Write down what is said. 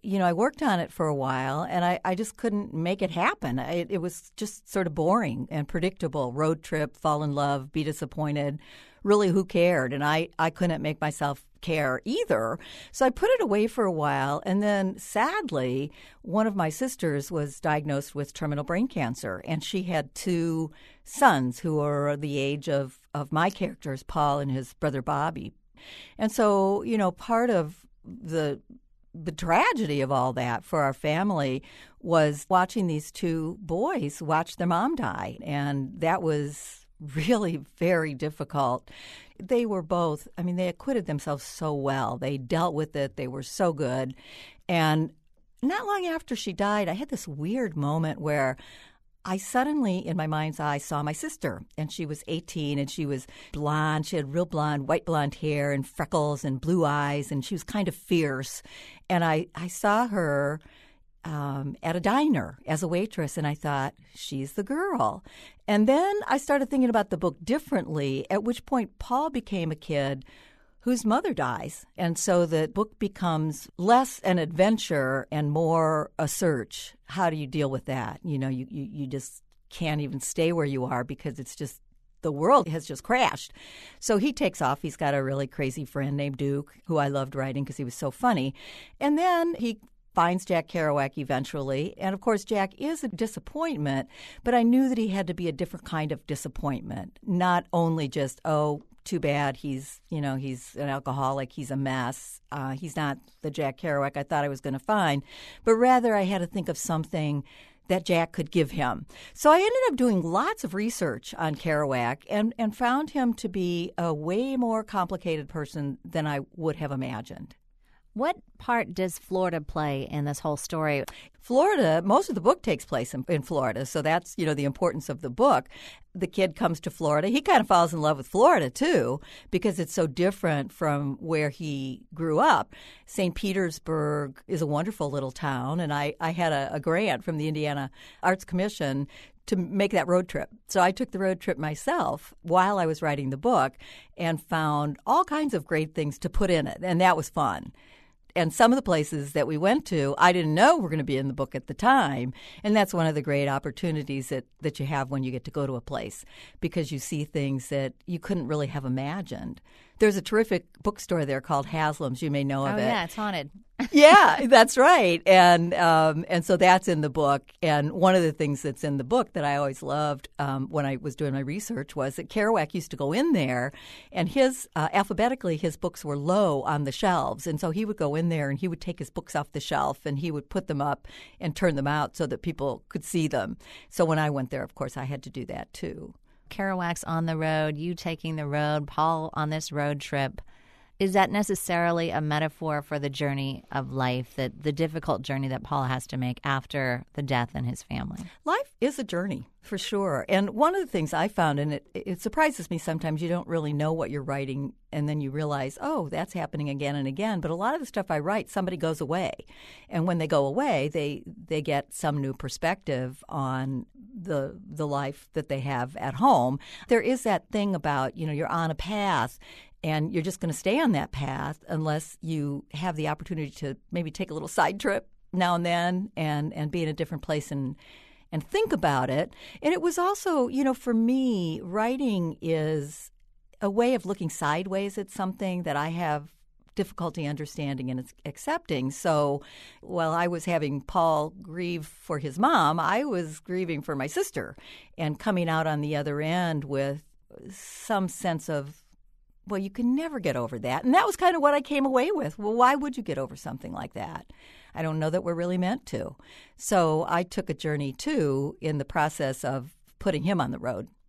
I worked on it for a while, and I just couldn't make it happen. It was just sort of boring and predictable. Road trip, fall in love, be disappointed. Really, who cared? And I couldn't make myself care either. So I put it away for a while. And then, sadly, one of my sisters was diagnosed with terminal brain cancer. And she had two sons who are the age of my characters, Paul and his brother Bobby. And so, part of the tragedy of all that for our family was watching these two boys watch their mom die. And that was really very difficult. They were both, they acquitted themselves so well. They dealt with it. They were so good. And not long after she died, I had this weird moment where I suddenly, in my mind's eye, saw my sister. And she was 18, and she was blonde. She had real blonde, white blonde hair and freckles and blue eyes, and she was kind of fierce. And I saw her at a diner as a waitress, and I thought, she's the girl. And then I started thinking about the book differently, at which point Paul became a kid whose mother dies. And so the book becomes less an adventure and more a search. How do you deal with that? You just can't even stay where you are because it's just the world has just crashed. So he takes off. He's got a really crazy friend named Duke, who I loved writing because he was so funny. And then he finds Jack Kerouac eventually. And, of course, Jack is a disappointment, but I knew that he had to be a different kind of disappointment, not only just, too bad, he's an alcoholic, he's a mess, he's not the Jack Kerouac I thought I was going to find, but rather I had to think of something that Jack could give him. So I ended up doing lots of research on Kerouac and found him to be a way more complicated person than I would have imagined. What part does Florida play in this whole story? Florida, most of the book takes place in Florida, so that's, the importance of the book. The kid comes to Florida. He kind of falls in love with Florida, too, because it's so different from where he grew up. St. Petersburg is a wonderful little town, and I had a grant from the Indiana Arts Commission to make that road trip. So I took the road trip myself while I was writing the book and found all kinds of great things to put in it, and that was fun. And some of the places that we went to, I didn't know were going to be in the book at the time. And that's one of the great opportunities that you have when you get to go to a place, because you see things that you couldn't really have imagined. There's a terrific bookstore there called Haslam's. You may know of it. Oh, yeah, it's haunted. Yeah, that's right. And so that's in the book. And one of the things that's in the book that I always loved when I was doing my research was that Kerouac used to go in there, and alphabetically his books were low on the shelves. And so he would go in there and he would take his books off the shelf and he would put them up and turn them out so that people could see them. So when I went there, of course, I had to do that too. Kerouac's on the road, you taking the road, Paul on this road trip. Is that necessarily a metaphor for the journey of life, that the difficult journey that Paul has to make after the death in his family? Life is a journey, for sure. And one of the things I found, and it surprises me sometimes, you don't really know what you're writing, and then you realize, that's happening again and again. But a lot of the stuff I write, somebody goes away. And when they go away, they get some new perspective on the life that they have at home. There is that thing about, you're on a path, and you're just going to stay on that path unless you have the opportunity to maybe take a little side trip now and then and be in a different place and think about it. And it was also, for me, writing is a way of looking sideways at something that I have difficulty understanding and accepting. So while I was having Paul grieve for his mom, I was grieving for my sister and coming out on the other end with some sense of, well, you can never get over that. And that was kind of what I came away with. Well, why would you get over something like that? I don't know that we're really meant to. So I took a journey, too, in the process of putting him on the road.